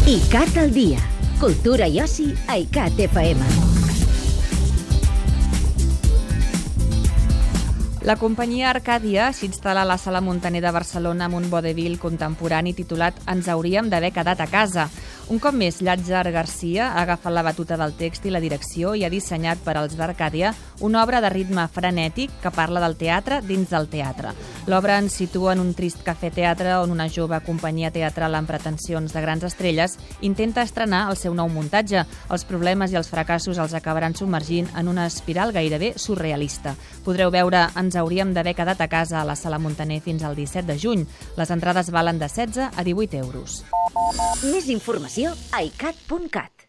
ICAT al dia. Cultura i oci a ICAT FM. La companyia Arcàdia s'instal·la a la Sala Muntaner de Barcelona amb un vodevil contemporani titulat Ens hauríem d'haver quedat a casa. Un cop més, Llàtzer Garcia ha agafat la batuta del text i la direcció i ha dissenyat per als d'Arcàdia una obra de ritme frenètic que parla del teatre dins del teatre. L'obra ens situa en un trist cafè-teatre on una jove companyia teatral amb pretensions de grans estrelles intenta estrenar el seu nou muntatge. Els problemes i els fracassos els acabaran submergint en una espiral gairebé surrealista. Podreu veure Ens hauríem d'haver quedat a casa a la Sala Muntaner fins al 17 de juny. Les entrades valen de 16 a 18 euros. Més informació a icat.cat.